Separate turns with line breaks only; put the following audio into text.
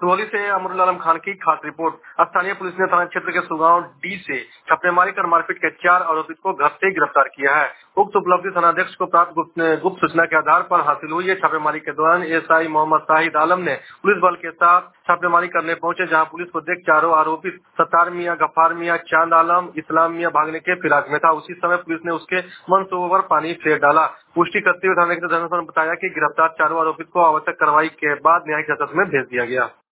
सुगौली से अमरुल आलम खान की खास रिपोर्ट। स्थानीय पुलिस ने थाना क्षेत्र के सुगांव डी से छापेमारी कर मारपीट के 4 आरोपित को घर से गिरफ्तार किया है। उक्त उपलब्धि थानाध्यक्ष को प्राप्त गुप्त सूचना के आधार पर हासिल हुई है। छापेमारी के दौरान एएसआई मोहम्मद शाहिद आलम ने पुलिस बल के साथ छापेमारी करने पहुंचे, जहां पुलिस को देख चारों आरोपित सत्तार मियां, गफ्फार मियां, चांद आलम, इस्लाम मियां भागने के फिराक में था। उसी समय पुलिस ने उसके मनसूबे पर पानी फेर डाला। पुष्टि करते हुए थाना के ने बताया कि गिरफ्तार चारों आरोपित को आवश्यक कार्रवाई के बाद न्यायिक हिरासत में भेज दिया गया।